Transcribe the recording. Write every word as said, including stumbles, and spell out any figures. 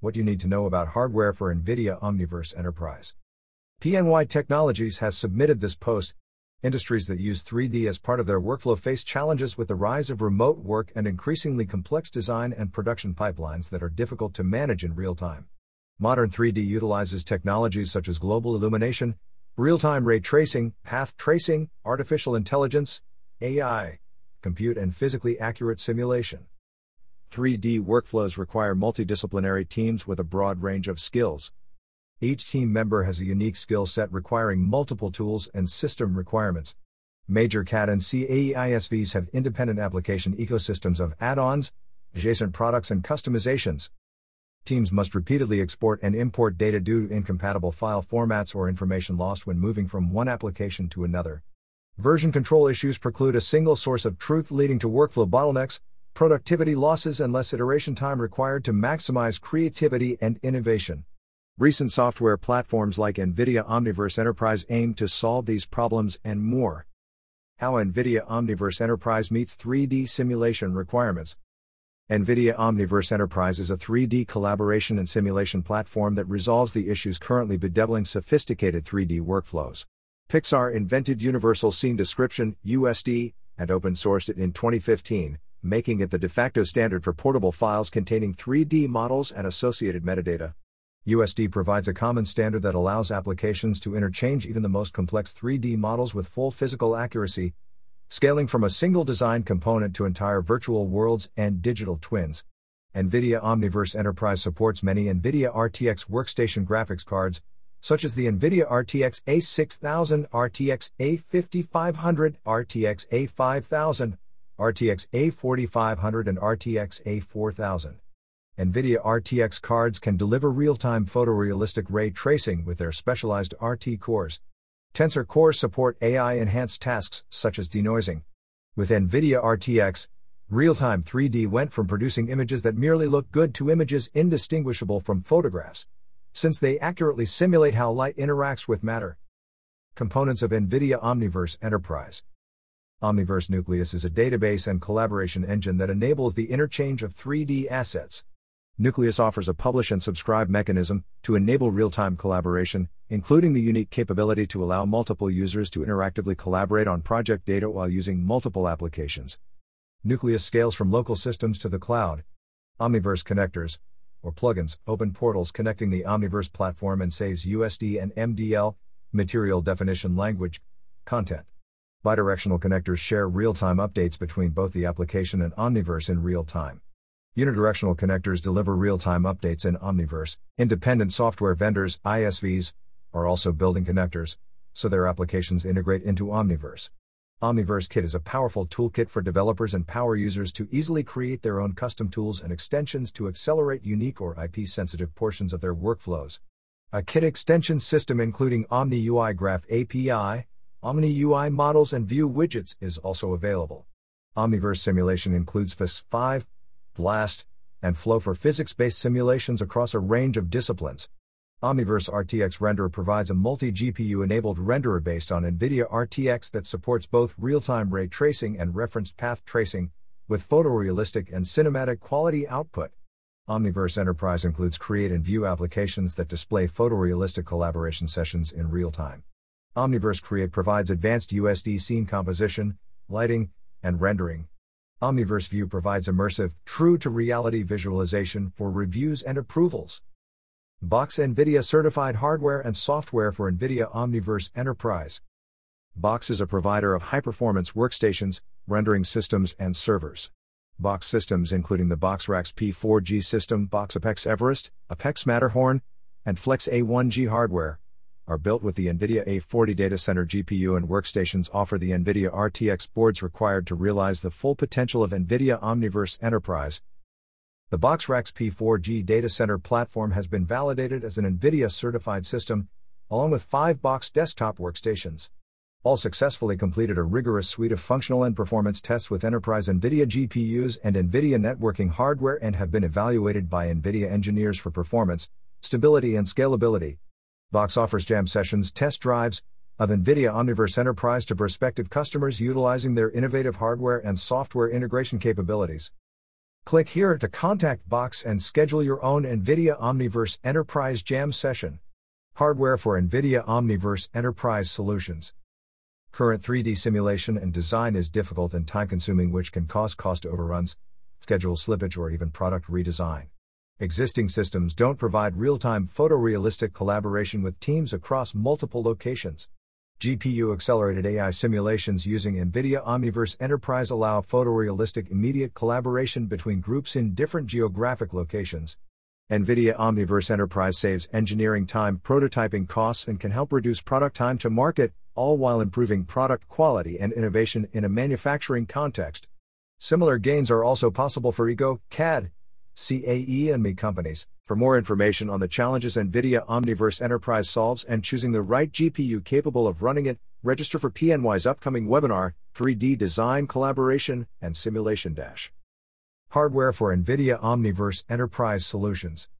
What you need to know about hardware for NVIDIA Omniverse Enterprise. P N Y Technologies has submitted this post. Industries that use three D as part of their workflow face challenges with the rise of remote work and increasingly complex design and production pipelines that are difficult to manage in real time. Modern three D utilizes technologies such as global illumination, real-time ray tracing, path tracing, artificial intelligence, A I, compute and physically accurate simulation. three D workflows require multidisciplinary teams with a broad range of skills. Each team member has a unique skill set requiring multiple tools and system requirements. Major C A D and C A E I S Vs have independent application ecosystems of add-ons, adjacent products and customizations. Teams must repeatedly export and import data due to incompatible file formats or information lost when moving from one application to another. Version control issues preclude a single source of truth, leading to workflow bottlenecks, productivity losses and less iteration time required to maximize creativity and innovation. Recent software platforms like NVIDIA Omniverse Enterprise aim to solve these problems and more. How NVIDIA Omniverse Enterprise meets three D simulation requirements. NVIDIA Omniverse Enterprise is a three D collaboration and simulation platform that resolves the issues currently bedeviling sophisticated three D workflows. Pixar invented Universal Scene Description, U S D, and open-sourced it in twenty fifteen, making it the de facto standard for portable files containing three D models and associated metadata. U S D provides a common standard that allows applications to interchange even the most complex three D models with full physical accuracy, scaling from a single design component to entire virtual worlds and digital twins. NVIDIA Omniverse Enterprise supports many NVIDIA R T X workstation graphics cards, such as the NVIDIA R T X A six thousand, R T X A fifty-five hundred, R T X A five thousand, R T X A forty-five hundred and R T X A four thousand. NVIDIA R T X cards can deliver real-time photorealistic ray tracing with their specialized R T cores. Tensor cores support A I-enhanced tasks such as denoising. With NVIDIA R T X, real-time three D went from producing images that merely look good to images indistinguishable from photographs, since they accurately simulate how light interacts with matter. Components of NVIDIA Omniverse Enterprise. Omniverse Nucleus is a database and collaboration engine that enables the interchange of three D assets. Nucleus offers a publish and subscribe mechanism to enable real-time collaboration, including the unique capability to allow multiple users to interactively collaborate on project data while using multiple applications. Nucleus scales from local systems to the cloud. Omniverse connectors, or plugins, open portals connecting the Omniverse platform and saves U S D and M D L, material definition language, content. Bidirectional connectors share real-time updates between both the application and Omniverse in real time. Unidirectional connectors deliver real-time updates in Omniverse. Independent software vendors, I S Vs, are also building connectors, so their applications integrate into Omniverse. Omniverse Kit is a powerful toolkit for developers and power users to easily create their own custom tools and extensions to accelerate unique or I P-sensitive portions of their workflows. A Kit extension system including OmniUI Graph A P I, OmniUI models and View widgets is also available. Omniverse simulation includes F I S five, BLAST, and Flow for physics-based simulations across a range of disciplines. Omniverse R T X Renderer provides a multi-G P U-enabled renderer based on NVIDIA R T X that supports both real-time ray tracing and referenced path tracing, with photorealistic and cinematic quality output. Omniverse Enterprise includes Create and View applications that display photorealistic collaboration sessions in real time. Omniverse Create provides advanced U S D scene composition, lighting, and rendering. Omniverse View provides immersive, true-to-reality visualization for reviews and approvals. Box NVIDIA certified hardware and software for NVIDIA Omniverse Enterprise. Box is a provider of high-performance workstations, rendering systems and servers. Box systems including the BoxRax P four G system, Box Apex Everest, Apex Matterhorn, and Flex A one G hardware, are built with the NVIDIA A forty data center G P U, and workstations offer the NVIDIA R T X boards required to realize the full potential of NVIDIA Omniverse Enterprise. The BoxRax P four G data center platform has been validated as an NVIDIA certified system, along with five Box desktop workstations. All successfully completed a rigorous suite of functional and performance tests with enterprise NVIDIA G P Us and NVIDIA networking hardware and have been evaluated by NVIDIA engineers for performance, stability and scalability. Box offers jam sessions, test drives, of NVIDIA Omniverse Enterprise to prospective customers utilizing their innovative hardware and software integration capabilities. Click here to contact Box and schedule your own NVIDIA Omniverse Enterprise Jam session. Hardware for NVIDIA Omniverse Enterprise Solutions. Current three D simulation and design is difficult and time-consuming, which can cause cost overruns, schedule slippage, or even product redesign. Existing systems don't provide real-time photorealistic collaboration with teams across multiple locations. G P U-accelerated A I simulations using NVIDIA Omniverse Enterprise allow photorealistic immediate collaboration between groups in different geographic locations. NVIDIA Omniverse Enterprise saves engineering time, prototyping costs, and can help reduce product time to market, all while improving product quality and innovation in a manufacturing context. Similar gains are also possible for Ego, C A D, C A E, and M E companies. For more information on the challenges NVIDIA Omniverse Enterprise solves and choosing the right G P U capable of running it, register for P N Y's upcoming webinar, three D Design Collaboration and Simulation Dash. Hardware for NVIDIA Omniverse Enterprise Solutions.